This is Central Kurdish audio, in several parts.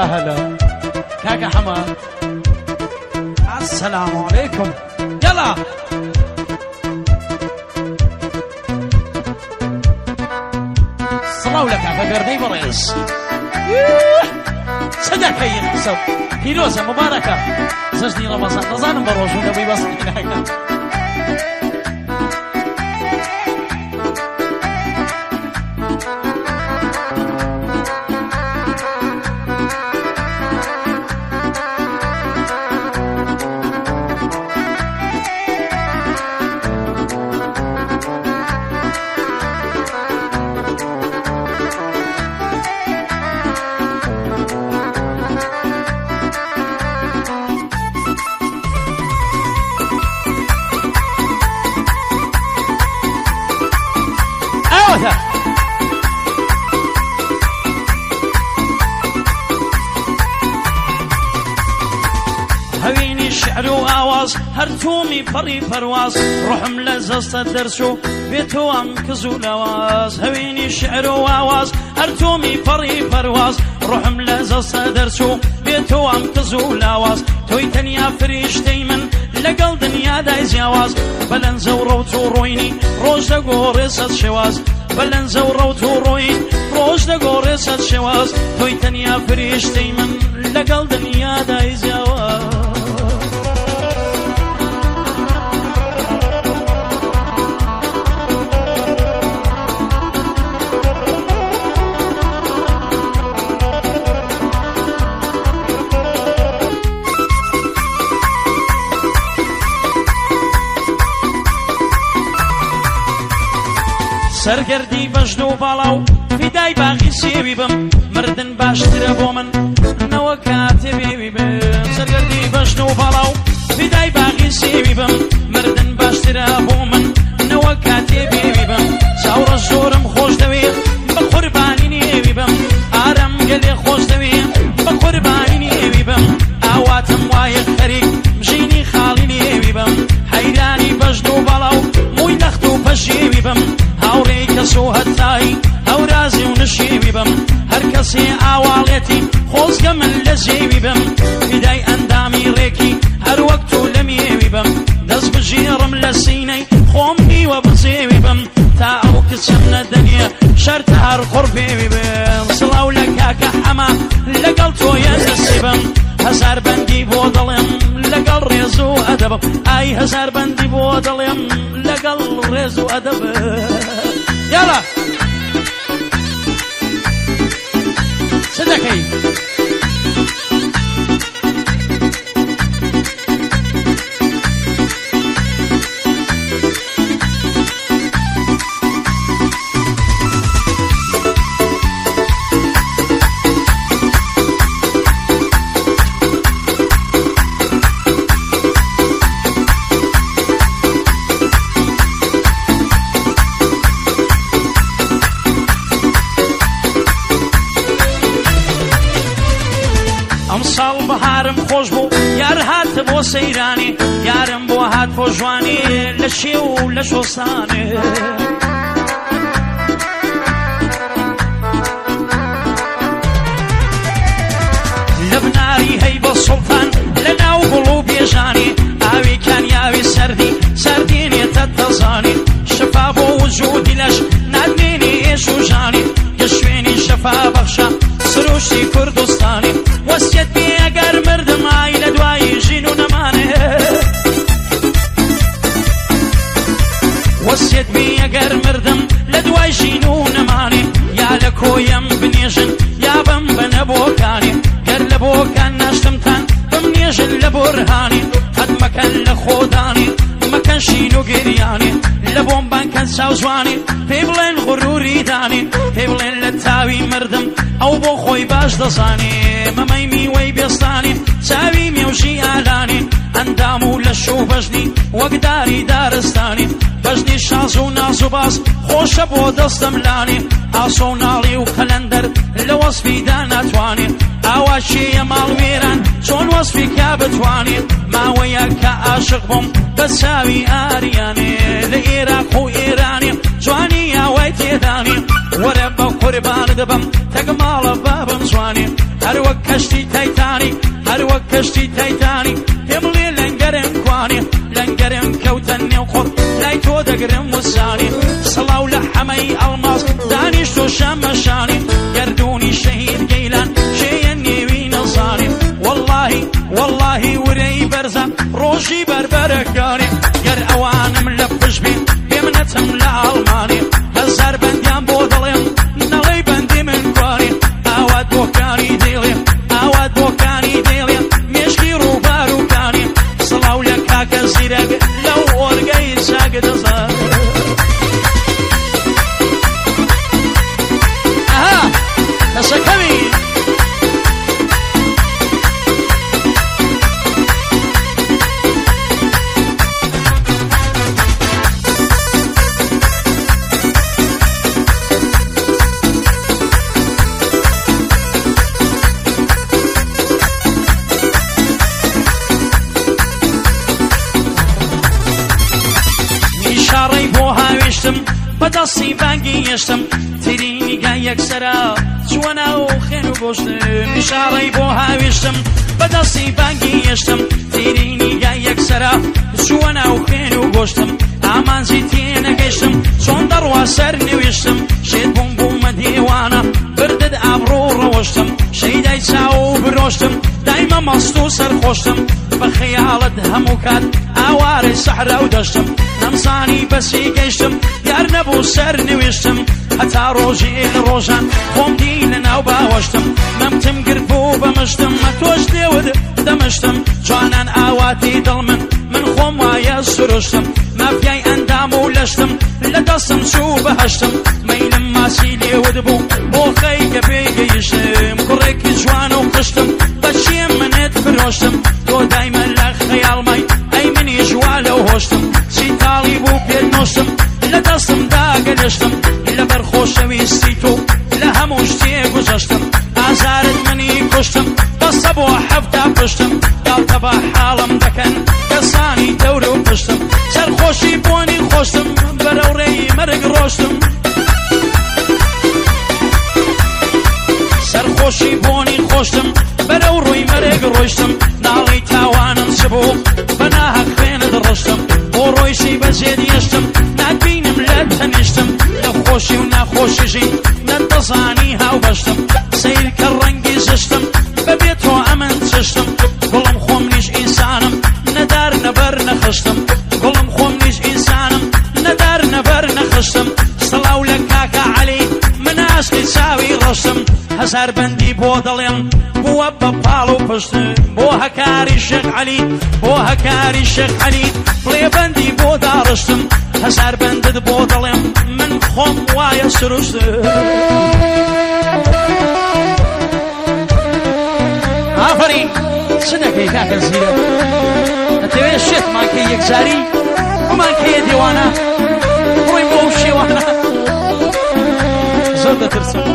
هلا كاكا حماد السلام عليكم يلا صلاو لك فقردي بريس صدق هي سو هيروسا مباركة زجني رمضان نظام بروجو نبي بس هويني الشعر وآواز هرتومي فري فرواز روحم لزست درسو بيتو انكزو لواز هويني الشعر وآواز هرتومي فري فرواز روحم لزست درسو بيتو انكزو لواز توي تنيا فريشتي من لقل دنيا دايز يواز بلن زوروتو رويني روش دقوريست شواز بلن زوروتو روين روش دقوريست شواز توي تنيا فريشتي من لقل دنيا دايز يواز سرگردی بجدو بالاو فدای باقی سیوی بم مردن باشتر بو من نو کاتبی بم سرگردی بجدو بالاو فدای باقی سیوی بم مردن باشتر بو من نو کاتبی بم زور زورم خوش دوی بقربانی نیوی بم آرام گلی خوش دوی بقربانی نیوی بم آواتم وای خریک مجینی خالی نیوی بم حیرانی بجدو بالاو موی لختو پشیوی بم هاوڕێی کەس و هەتایی هەورازی و نشێوی بم هەر کەسێ ئاواڵێتی خۆزگە من لە زێوی بم فیدای ئەندامی ڕێکی هەر وەک تو لە میێوی بم دەست بژێڕم لە سینەی خۆم نیوە بزێوی بم تا ئەو کچم نەدەنیە شەرتە هەر خۆڕ پێوی بم سڵاو لە کاکە حەما لەگەڵ تۆیە دەسێ بم هەزار بەندی بۆ دەڵێم لەگەڵ ڕێز و ئەدەبم ئای هەزار بەندی بۆ دەڵێم لەگەڵ ڕێز و ئەدەب يلا صدقي ساڵ بەهارم خۆش بوو یار هاتە بۆ سەیرانی یارم بۆ هات بۆ جوانی لە شێو و لە شۆستانێ لە بناری هەی بە سوڵتان لە ناو گوڵ و بێژانی ئاوی کانیاوی سەردی سەردێنێتە دەزانی شەفا بۆ وجودی لەش نادمێنی ئێش و ژانی کە شوێنی شەفا بەخشە سروشتی کوردستانی وەسیەت بێ ئەگەر مردم ئای لە دوایی ژین و نەمانێ وەسیەت بێ ئەگەر مردم لە دوای ژین و نەمانێ یا لە کۆیەم بنێژن یا بم بنە بۆکانی گەر لە بۆکان ناشتمتان بمنێژن لە بۆرهانی قەت مەکەن لە خۆدانی مەکەن شین و گریانی لە بۆمبان کەن چاوزوانی پێی بڵێن غوروری دانی پێی بڵێن لە تاوی مردم ئەو بۆ خۆی باش دەزانی مەمەی میوەی بێستانی چاوی مێوژی ئالانی ئەندام و لە شوو بەژنی وەکداری دارستانی بەژنی شاز و ناز و باز خۆشە بۆ دەستم لانی ئاسۆ و ناڵی و کەلەندەر لە وەسفیدا ناتوانێت ئاوا چێیە ماڵوێران چۆن وەسفی کا بتوانێت ماوەیە کە عاشق بووم بە چاوی ئاریانێ لە عێراق و ئێرانێ جوانی ئاوای تێدانێ وەرە بە قوربان دەبم تەگماڵە بابم جواني هر وەک کەشتی تایتانی هر وەک کەشتی تایتانی پێم بڵێ لەنگەرم کوانی لەنگەرم کەوتە نێو قۆڵ لای تۆ دەگرم وسانی سڵاو لە حەمەی ئەڵماس دانیشتۆ شەمەشانی گەردوونی شەهید گەیلان شێیە نێوی نەزانی واللهی ورەی بەرزە ڕۆژی بەربەرەکانی گەر ئەوانم لە پشت بێن پێم نەچم لە ئەڵمانی هەزار بەندیان بۆ دەڵێم نەڵێی بەندی من کوانی ئاوات بۆکانی دێڵێم ئاوات بۆکانی دێڵێم مێشکی ڕووباروکانی سڵاو لە کاکە زیرەک لەو ئۆرگەی چاک دەزار ئەها دەسەکەوی بەدەستی بانگی هێشتم ترینیگا یەکسەرە چوەنە و خێن و گۆشتم نیشاڕەی بۆ هاوێشتم بەدەستی بانگی هێشتم ترینیگا یەکسەرە چوەنە و خێن و گۆشتم ئامانجی تێنەگەیشتم چۆن دەڕوا سەر نوێشتم شێت بووم بوومە دیوانە بردت ئابڕۆ ڕەوەشتم شەیدای چاو و برۆشتم دایمە مەست و سەرخۆشتم بە خەیاڵت هەموو کات ئاوارەی سەحرا و دەشتم نەمزانی بەسی گەیشتم یار نەبوو سەر نوێشتم هەتا ڕۆژی ڕۆژان خۆم دی لەناو باوەشتم مەمتم گرت بوو بەمشتم مە تۆش لێوت دەمشتم جوانان ئاواتی دڵ من خۆم وایە سروشتم مافیای ئەندام و لەشتم لە دەستم چوو بەهەشتم مەیلم ماسی لێوت بوو بۆ خەیکە پێی گەیشتم کوڕێکی جوان و قشتم بەچێم منت فرۆشتم تۆ دایمە لە خەیاڵمای ئەی منی ژوا لەو هۆشتم چیتاڵی بوو پێت نۆشتم لە دەستم داگەلشتم لەبەر خۆشەویستی تۆ لە هەموو شتێ گوزەشتم ئازارت منی کوشتم دەستە بۆ حەفتا پشتم داڵتە بە حاڵم دەکەن کەسانی دەورە و پشتم سەرخۆشی بۆنی خۆشتم بەرەو ڕێی مەرگ ڕۆشتم سەرخۆشی بۆنی خۆشتم بەرەو ڕووی مەرگ ڕۆیشتم ناڵی تاوانم چ بوو بە ناهەق خوێنت ڕۆشتم بۆ ڕۆیشی بەجێ دیێشتم ناتبینم لە تەنیشتم لە خۆشی و ناخۆشیژی نەتدەزانی هاوبەشتم سیر کە ڕەنگی زشتم بەبێ تۆ ئەمن چشتم گوڵم خۆم نیش ئینسانم نەدار نەبەر نەخشتم گوڵم خۆم نیش ئینسانم نەدار نەبەر نەخشتم سڵاو لە کاکە عەلی من عاشقی چاوی ڕۆشتم هەزار بەندی بۆ دەڵێم بووە بە پاڵ و پشتم بۆ هەکاری شێخ عەلی بۆ هەکاری شێخ عەلی بڵێ بەندی بۆ داڕشتم هەزار بەندت بۆ دەڵێم من خۆم وایە سروشتم ئافرین چ دەکەی کاکە زیرە دەتەوێت شێتمان کەی یەکجاری بمان کەیە دیوانە ڕۆی بۆ ئەو شێوانە زۆر دەترسم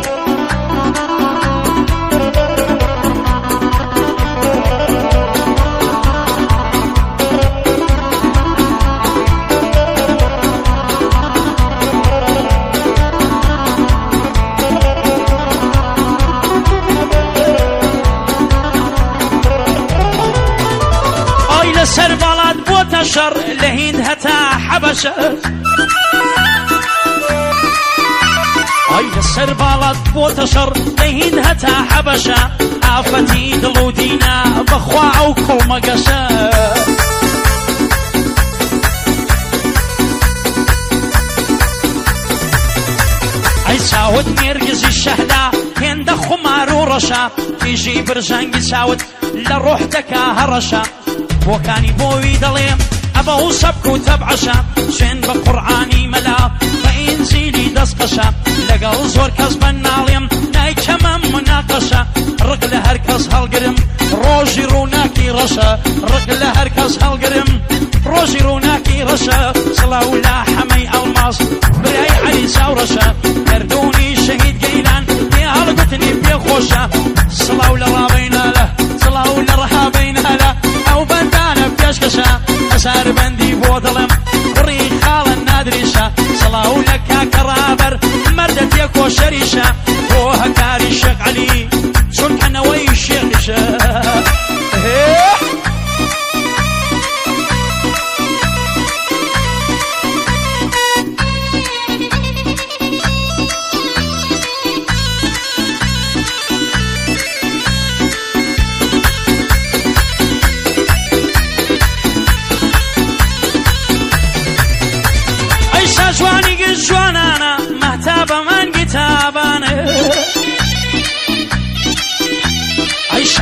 سەر باڵات بۆتە شەڕ لە هیند هەتا حەبەشە ئای لەسەر باڵات بۆتە شەڕ لە هیند هەتا حەبەشە ئافەتی دڵ و دینە بەخوا ئەو کوڵمەگەشە ئەی چاوت نێرگزی شەهدا هێندە خومار و ڕەشە تیژی برژەنگی چاوت لە ڕۆح دەکا هەڕەشە بۆکانی بۆوی دەڵێم ئەبە و سەبک و تەبعەشە شوێن بە قورعانی مەلا بە ئینجیلی دەستقەشە لەگەڵ زۆر کەس بە ناڵێم نایکەمە مناقەشە ڕق لە هەر کەس هەڵگرم ڕۆژی ڕووناکی ڕەشە ڕق لە هەر کەس هەڵگرم ڕۆژی ڕووناکی ڕەشە سڵاو لە حەمەی ئەڵماس برای عەلی چاوڕەشە گەردوونی شەهید گەیلان پێ هەڵگوتنی پێ خۆشە سڵاو لە ڕابەینالە سڵاو لە ڕەهابەینالە ئەو بەندانە پێشکەشە هەزار بەندی بۆ دڵم کوڕی خاڵە نادریشە سڵاو لە کاکە ڕابەر مەردە تێ کۆشەریشە بۆ هەکاری شێخ عەلی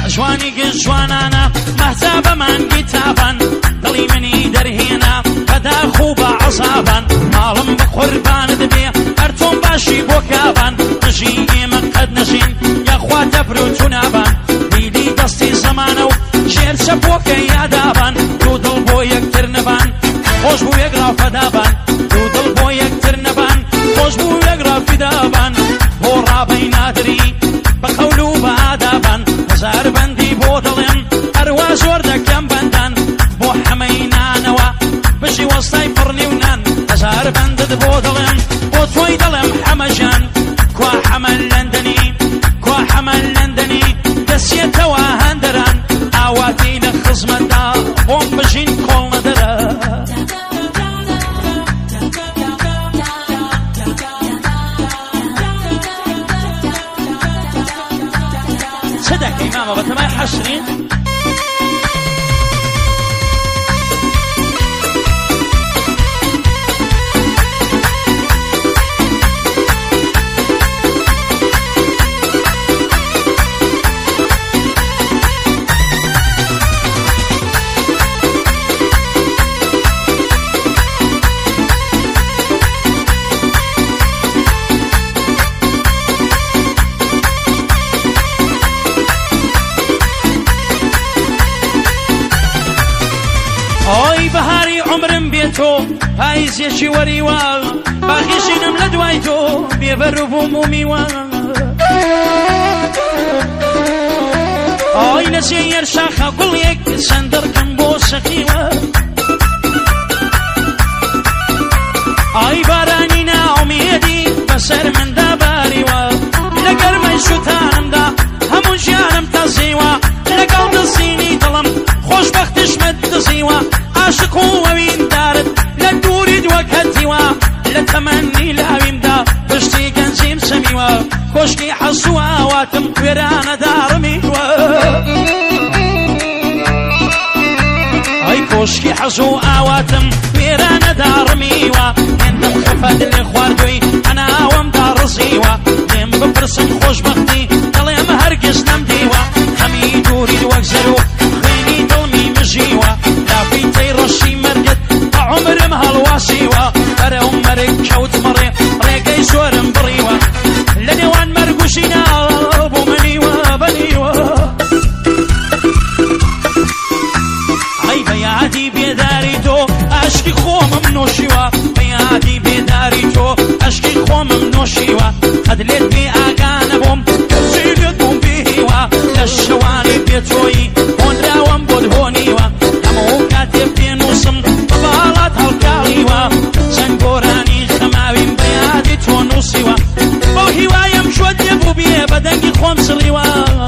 جوانی گەشت جوانانە مەهجا بەمانگی تابان دڵی منی دەرهێنا بەداخ و بە عەزابان ماڵم بە قوربانت بێ هەر تۆم باشی بۆ کابان دژی ئێمە قەت نەژین یاخوا دەبرۆ نابان دیدی دەستی زەمانە و ژێر چەپۆکە یادابان دوو دڵ بۆ یەکتر نەبان خۆش بوو یەک ڕافەدابان دوو دڵ بۆ یەکتر نەبان خۆش بوو یەک ڕافیدابان بۆ ڕابەی نادری بە قەول و بە ئادابان هەزار بەندی بۆ دڵێم هەروە زۆر دەکەم بەندان بۆ حەمەی نانەوە بژی وەستای پڕنی و نان هەزار بەندت بۆ دڵێم بۆ تۆی دڵێم حەمەژان کوا حەمە لەندەنی کوا حەمە لەندەنی دەسێتەوە هەندەران ئاواتی لە خزمەتدا بۆم بژین کۆڵ نەدەرە چه دەکەی مامە بەتەمای حەشرین ئۆی بەهاری عمرم بێتۆ پاییزێکی وەریوە باقیشینم لە دوای تۆ بێبەر و بووم و میوە ئۆی لە سێر شاخە گوڵێک سەندەڕکەم بۆ شەقیوە ئای بارانی ناومێدی بەسەر مندا باریوە لە گەرمەی سوتانمدا هەموو ژیانم تەزیوە لەگەڵ دەزینی دڵم خۆشبەختیشمت دزیوە عاشق و ئەویندارت لە دووری دووەکەتیوە لە تەمەنی لاویمدا پشتی گەنجیم سەمیوە کۆشکی حەز و ئاواتم کوێرانە داڕمیوە ئەی کۆشکی حەز و ئاواتم کوێرانە داڕمیوە هێندەم خەفەت لێ خواردووی هەناوەم داڕزیوە لێم بپرسم خۆشبەختی دەڵێم هەرگیز نەمدیوە هەمی دووری وەک زەر و خوێنی دڵمی مژیوە لافی تەی ڕەشی مەرگت بە عومرم هەڵواسیوە بەرەو مەرگ کەوت مەڕێ ڕێگەی زۆرم بڕیوە لە نێوان مەرگ و ژینا بۆ منیوە بەنیوە ئەی بە یادی بێداری تۆ ئاشکی خۆمم نۆشیوە بە یادی بێداری تۆ ئاشکی خۆمم نۆشیوە قەت لێت بێ ئاگانە بۆم زیلت بۆم بێهیوە لە شەوانی بێتۆیی هۆنراوەم بۆت هۆنیوە هەموو کاتێ پێنووسم بە باڵات هەڵکاڵیوە چەنگۆرانی خەماویم بە یادی تۆ نووسیوە بۆ هیوایم شۆت لێبوو بێ بە دەنگی خۆم سڵیوە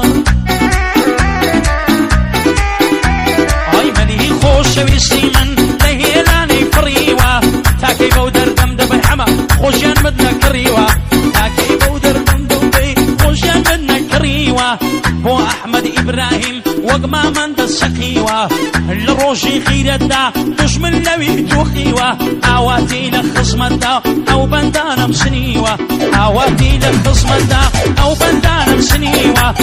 ئای مەلی خۆشەویستی من لە هێلانەی فڕیوە تاکەی بەو دەردەم دەبەی حەمە خۆشیان مت نەکڕیوە تاکەی بەو دەردەم دەبەی خۆشیان مت نەکڕیوە بۆ ئەحمەد ئیبراهیم وەک مامان دەسەقیوە لە ڕۆژی خیرەتدا دژمن لەوی دۆخیوە ئاواتی لە خزمەتدا ئەو بەندانم سنیوە ئاواتی لە خزمەتدا ئەو بەندانم سنیوە